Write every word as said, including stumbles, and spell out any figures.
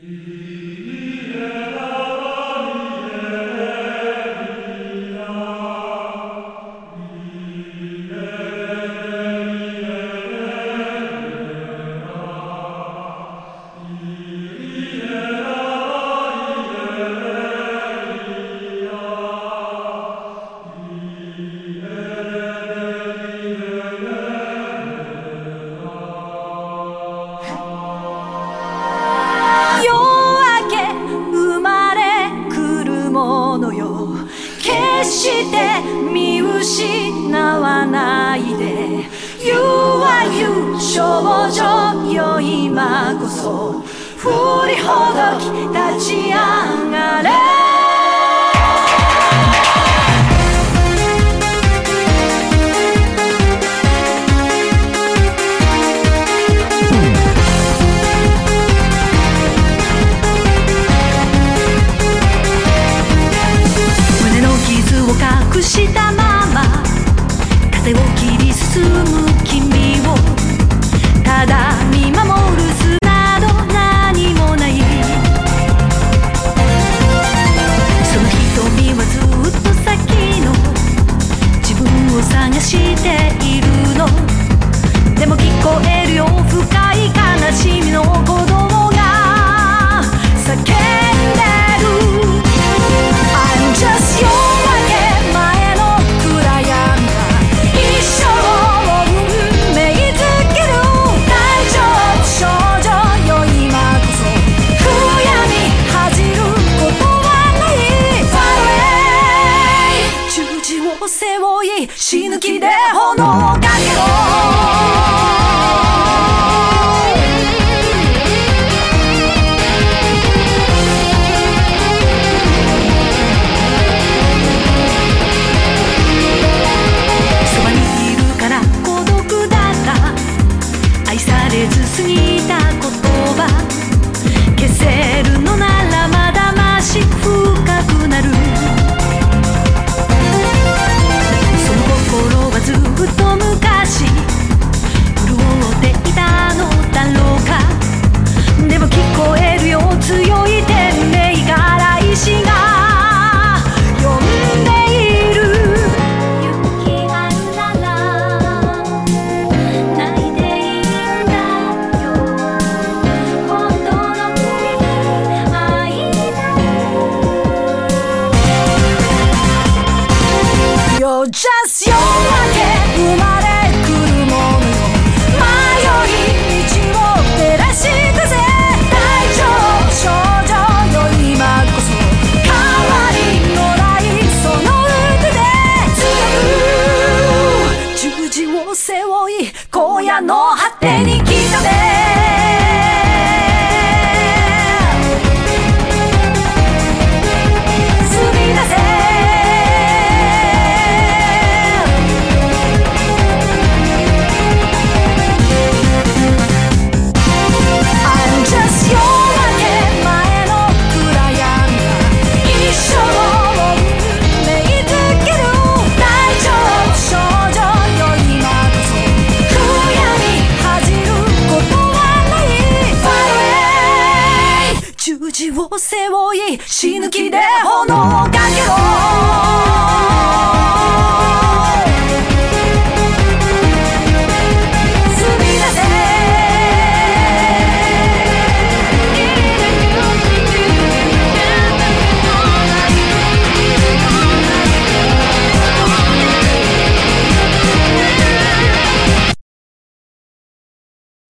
決して見失わないで You are you 少女よ今こそ振りほどき立ち上がれ隠したまま風を切り進む君をただ見守る素など何もないその瞳はずっと先の自分を探しているのでも聞こえるよ深い悲しみの鼓動が叫んでる I'm just yours背負い死ぬ気で炎をかけろそばにいるから孤独だが愛されず過ぎた言葉消せるのならまだまし深くなるずっと昔潤っていたのだろうかでも聞こえるよ強い天命から石が呼んでいる勇気あるなら泣いていいんだよ本当の君会いたい You're just your生まれ来るものよ迷い道を照らしてぜ大丈夫少女よ今こそ変わりのないその腕で強く十字を背負い荒野の果てに来たね十字を背負い死ぬ気で炎をかけろ